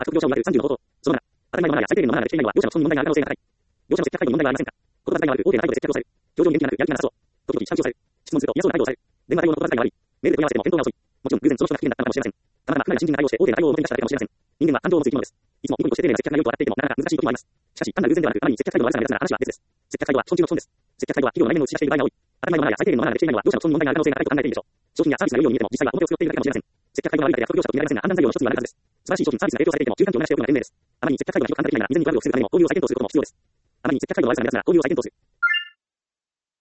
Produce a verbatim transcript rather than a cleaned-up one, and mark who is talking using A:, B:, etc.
A: 悪徳業者を曰くさんじゅうの方法。そのなな、当たり前のマナーや最低限のマナーができていないのは業者の本に問題がある可能性が高い。業者の接客態度に問題はありませんか。言葉遣いが悪く、大手な態度で接客をされる。表情に元気がなく、やる気がなさそう。時々、下打ちをされる。質問すると嫌そうな態度をされる。電話対応の言葉遣いが悪い。メールで問い合わせても返答が遅い。もちろん、偶然その人が不機嫌だったのかもしれません。たまたま、かなり新人が対応して、大手な対応を元に出しただけかもしれません。人間は感情を持つ生き物です。いつもニコニコして丁寧な接客がよく笑っていても、なかなか難しい時もあります。しかし、単なる偶然ではなく、ある意味接客態度の悪さが目立つなら話は別です。接客態度は、損中の損です。接客態度は、企業の内面の打ち出している場合が多い。当たり前のマナーや最低限のマナーができていないのは、業者の損に問題がある可能性が高いと考えているでしょう。商品やサービスが良いように見えても、実際は表を作っているだけかもしれません。接客態度が悪いだけで悪徳業者と見られませんが、判断材料の一つにはなるはずです。素晴らしい商品サービスが提供されていても、注意喚起を流しておくのが賢明です。あまりに接客態度が良く判断できないなら、未然に悪を防ぐためにも、交流を再検討することも必要です。あまりに接客態度が悪さが目立つなら、交流を再検討する。